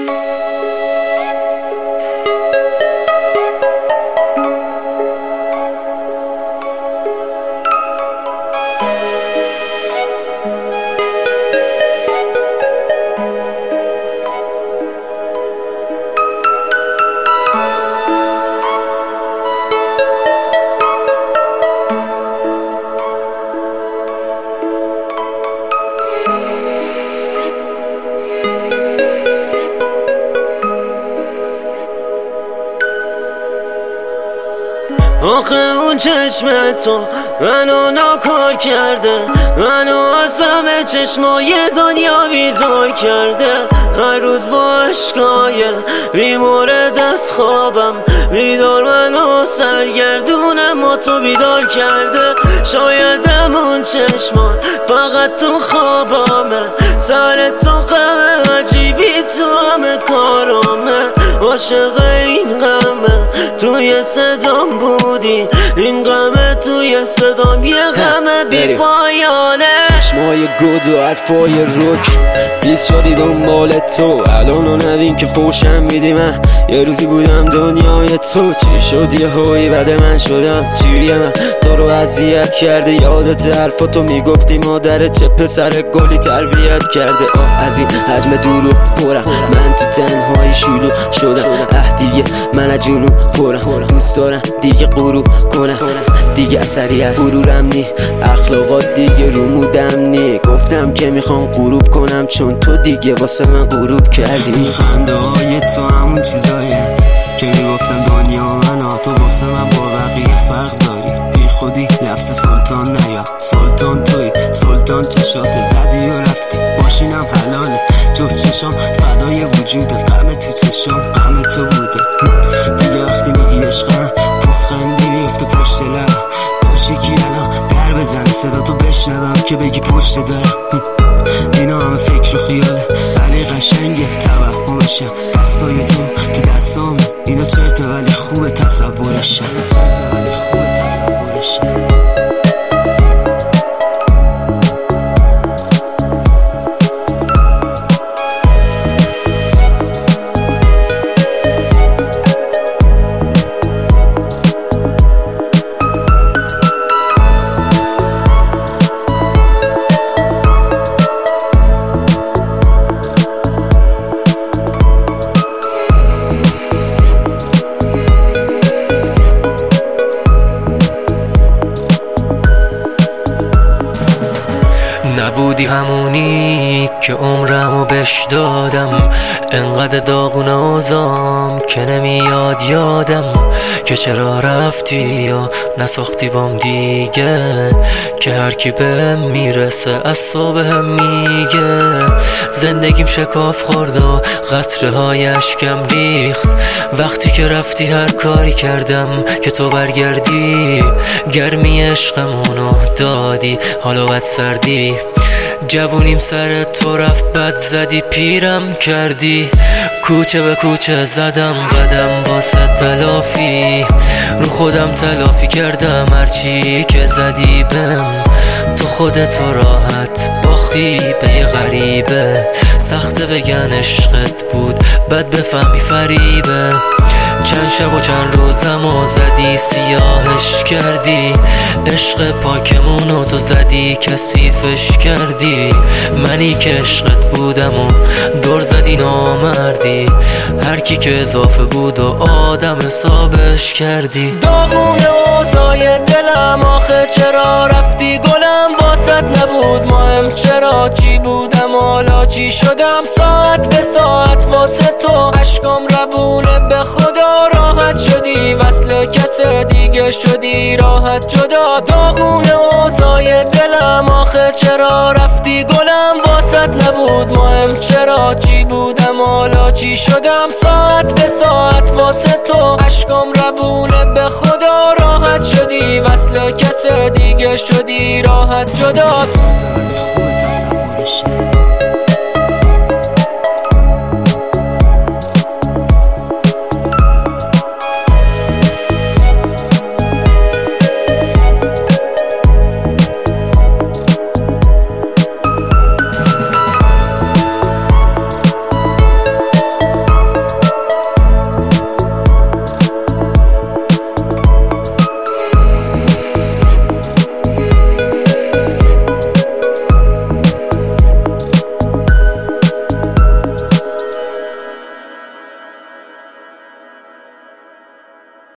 آخه اون چشم تو منو ناکار کرده، منو از همه چشمای دنیا بیزار کرده. هر روز با عشقای بیمورد از خوابم بیدار منو سرگردون ما تو بیدار کرده. شایدم اون چشمان فقط تو خوابامه، سر تو غم عجیبی تو همه کارامه. عاشق این غمه توی صدام بودی، این غمه توی صدام یه غمه بی پایانه. چشمای گود و حرفای روک بیس شدی دنبال تو، الان رو نبین که فوشم میدی. من یه روزی بودم دنیای تو، چی شد یه هایی بعد من شدم چیری. من تو رو اذیت کرده، یادت حرفاتو میگفتی مادرت چه پسر گلی تربیت کرده. از این حجم دروغ پرم من تو تنهایی شلوغ شدم. دیگه من از جنون پرم، دوست دارم دیگه غروب کنم، دیگه اثری از غرورم نی، اخلاقات دیگه رومودم نی. گفتم که میخوام غروب کنم چون تو دیگه واسه من غروب کردی. خنده های تو همون چیزایی که میگفتم دنیا من، تو واسه من با بقیه فرق داری. بی خودی لفظ سلطان نیا، سلطان توی سلطان چشات زدی و رفتی. باشینم حلاله جفت چشام فدای وجودت، غم تو چشام غم تو بوده. دیگه وقتی میگی عشقم پوزخندی میفته پشت لبم، باشه کی الان در بزنه صدا تو بشنوم که بگی پشت دارم. اینا همه فکر و خیاله ولی قشنگه توهمشم، دستای تو دستامه. اینا چرته ولی خوبه تصورشم. نبودی همونی که عمرمو بش دادم، انقدر داغون آزام که نمیاد یادم که چرا رفتی یا نساختی بام دیگه. که هر کی بهم میرسه از تو بهم میگه. زندگیم شکاف خورد و قطره های اشکم ریخت وقتی که رفتی. هر کاری کردم که تو برگردی، گرمی عشقمونو دادی حالا بد سردی. جوونیم سر تو رفت بد زدی پیرم کردی. کوچه به کوچه زدم قدم واسه تلافی، رو خودم تلافی کردم هرچی که زدی بهم. تو خودت راحت باختی به یه غریبه، سخته بگن عشقت بود بد بفهمی فریبه. چند شب و چند روزمو زدی سیاهش کردی، عشق پاکمونو تو زدی کثیفش کردی. منی که عشقت بودم و دور زدی نامردی، هر کی که اضافه بود و آدم حسابش کردی. داغون اوضاع دلم آخه چرا رفتی گلم، واسط نبود مهم چرا چی بودم حالا چی شدم. ساعت به ساعت واسه تو اشکام روونه به خدا، راحت شدی وصل کس دیگه شدی راحت جدا. داغون اوضاع دلم آخه چرا رفتی گلم، واسط نبود مهم چرا چی بودم حالا چی شدم. ساعت به ساعت واسه تو اشکام روونه به خدا، راحت شدی وصل کس دیگه شدی راحت جدا.